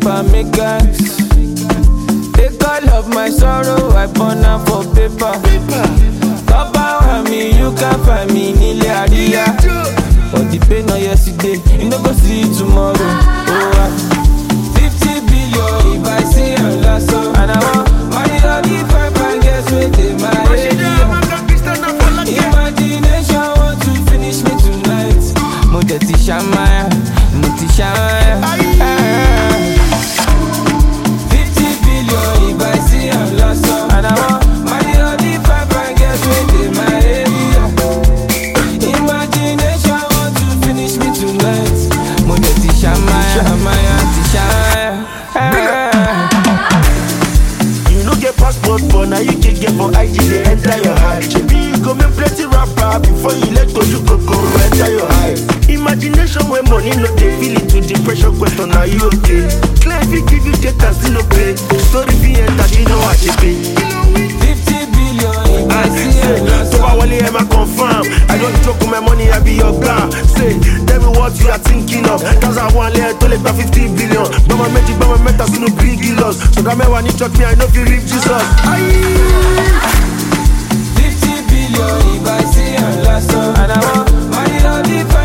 paper makers. Take all of my sorrow, I burn am for paper. Cover me, you can find me Nile Aria. But the pain of yesterday, you no go see it tomorrow. Oh, 50 billion if I see a last song. And I want money all the five and guess where they my area. Imagination want to finish me tonight. Muteti Shamaya, Muti Shamaya. 50 billion if I see a last song. And I want money all the five and guess where they my area. Imagination want to finish me tonight. Muteti Shamaya, Shamaya, Shamaya. You no get passport, but now you can get for IG, they enter your heart. Maybe you go make plenty rapper before you let go, you go enter your eye. Imagination when money no dey feel it to depression question, are you okay? Clear if you give you data, still no pay. Story be enter, you know what you pay. 50 billion if I see a last So I song. only am I confirm. I don't joke with my money, I be your guy. Say, tell me what you are thinking of. Cause I want let to let 50 billion. But my magic, but my metas no big loss. So that me when you talk me, I know you reach Jesus. 50 billion if I see a last song. And I want money all the